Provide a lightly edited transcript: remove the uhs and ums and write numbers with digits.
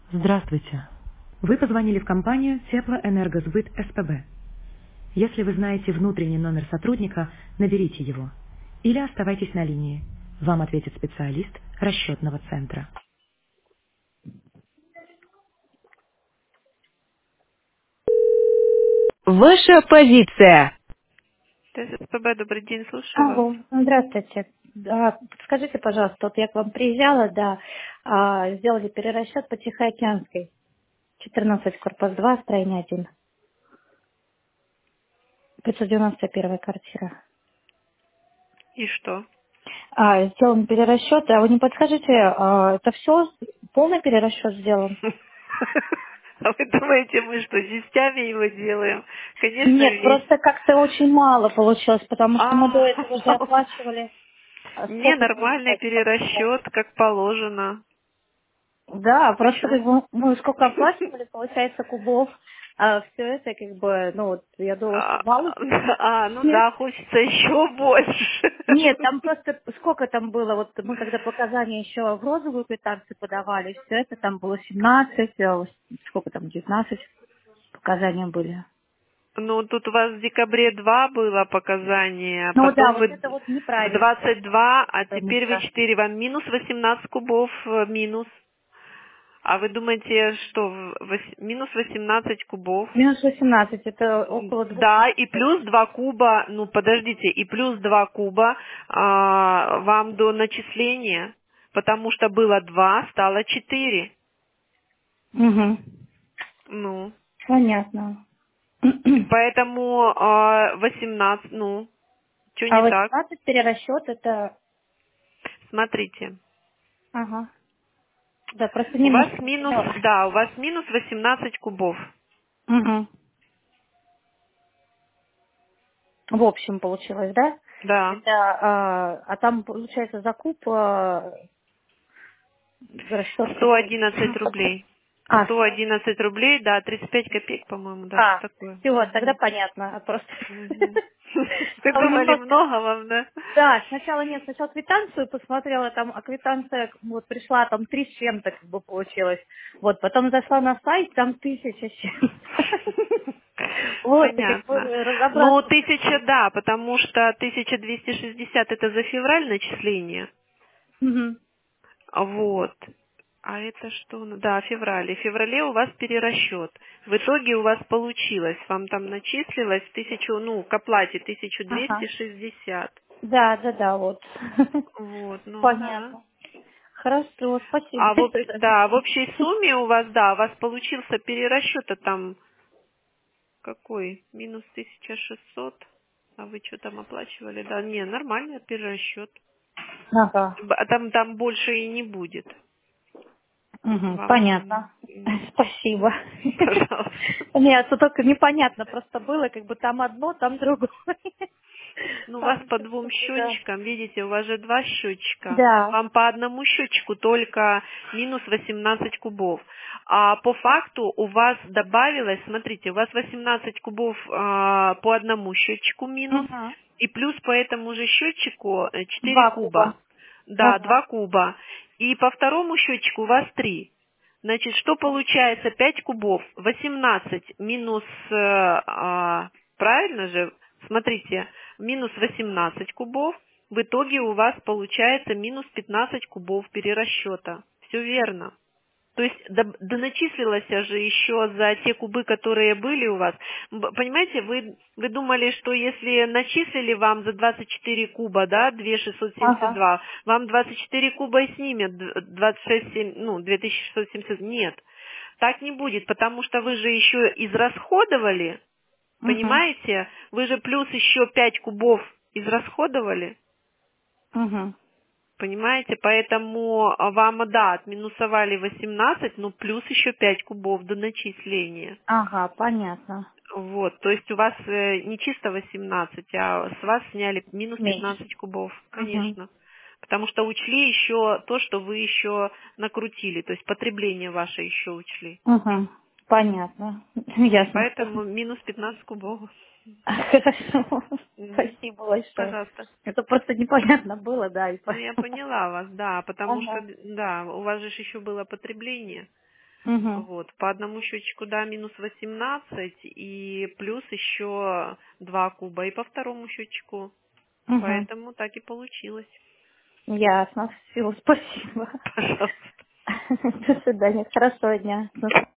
Здравствуйте. Вы позвонили в компанию Теплоэнергосбыт СПБ. Если вы знаете внутренний номер сотрудника, наберите его. Или оставайтесь на линии. Вам ответит специалист расчетного центра. Ваша позиция. ТСПБ, добрый день, слушаю вас. Алло, здравствуйте. Да, скажите, пожалуйста, вот я к вам приезжала, да, сделали перерасчет по Тихоокеанской, 14, корпус 2, строение 1, 591 квартира. И что? Сделан перерасчет, а вы не подскажите, это все, полный перерасчет сделан? А вы думаете, мы что, частями его делаем? Конечно, Нет, весь. просто как-то очень мало получилось, потому что мы до А, этого же оплачивали, не, сколько нормальный получается, перерасчет, как положено. да, просто Почему? как бы мы сколько оплачивали, получается, кубов, а все это как бы, ну вот, я думала, что мало чуть-чуть. Ну Нет, да, хочется еще больше. нет, там просто сколько там было, вот мы когда показания еще в розовую квитанцию подавали, все это там было 17, сколько там, 19 показания были. Ну, тут у вас в декабре 2 было показание, Ну да, потом вот вы это вот в неправильно, 22, а теперь вы да. 4, вам минус 18 кубов, минус. А вы думаете, что минус 18 кубов? Минус 18, это около 2 Да, и месяцев. плюс 2 куба, ну подождите, и плюс 2 куба вам до начисления, потому что было 2, стало 4. Угу. Ну, Понятно. поэтому 18, ну, что А не так? 18 перерасчет это, Смотрите, ага. Да, просто у вас немножко не минус, поняла. да, у вас минус 18 кубов. Угу. В общем получилось, да? Да, Это, там получается закуп расчет какой? 111 рублей. А, 111 рублей, да, 35 копеек, по-моему, да, что такое. все, тогда Мгм. понятно. Просто Мгм. Вы стало думали, немножко. много вам, да? Да, сначала нет, сначала квитанцию посмотрела, там, а квитанция вот пришла, там 3 с чем-то как бы получилось. Вот, потом зашла на сайт, там 1000 с чем-то. Вот, и как бы Понятно. Ну, разобраться. 1000, да, потому что 1260 это за февраль начисление. Мгм. Вот. А это что? Да, феврале. В феврале у вас перерасчет. В итоге у вас получилось. Вам там начислилось 1000, ну, к оплате Ага. 1260. Да, да, да, вот. Вот, ну да. Понятно. Хорошо, спасибо. А да, в общей сумме у вас, да, у вас получился перерасчет, а там какой? Минус 1600. А вы что там оплачивали? Да, не, нормальный перерасчет. Ага. А там больше и не будет. Мгм, Вам там, понятно. Спасибо. пожалуйста. Нет, тут только непонятно просто было, как бы там одно, там другое. Ну, у вас Там по всё двум как бы, да. счетчикам, видите, у вас же два счетчика. Да. Вам по одному счетчику только минус 18 кубов. А по факту у вас добавилось, смотрите, у вас 18 кубов по одному счетчику минус, Угу. и плюс по этому же счетчику 4 2 куба. куба. Да, Ага. 2 куба. И по второму счетчику у вас 3. Значит, что получается? 5 кубов. 18 минус, правильно же? Смотрите, минус 18 кубов. В итоге у вас получается минус 15 кубов перерасчета. Все верно. То есть доначислилось же еще за те кубы, которые были у вас. Понимаете, вы думали, что если начислили вам за 24 куба, да, Ага. 2672, вам 24 куба и снимет 26, ну, 2670. Нет, так не будет, потому что вы же еще израсходовали, Угу. понимаете? Вы же плюс еще 5 кубов израсходовали. Угу. Понимаете, поэтому вам, да, отминусовали 18, ну плюс еще 5 кубов до начисления. Ага, понятно. Вот, то есть у вас не чисто 18, а с вас сняли минус Меньше. 15 кубов, Угу. конечно. Потому что учли еще то, что вы еще накрутили, то есть потребление ваше еще учли. Угу. Понятно. Ясно. Поэтому минус 15 кубов. Хорошо. Мгм. Спасибо большое. Пожалуйста. Это просто непонятно было, да, и Ну, я поэтому. поняла вас, да, потому что, Ага. да, у вас же еще было потребление. Угу. Вот, по одному счетчику, да, минус 18, и плюс еще 2 куба и по второму счетчику. Угу. Поэтому так и получилось. Ясно. Все, спасибо. Пожалуйста. До свидания. Хорошего дня.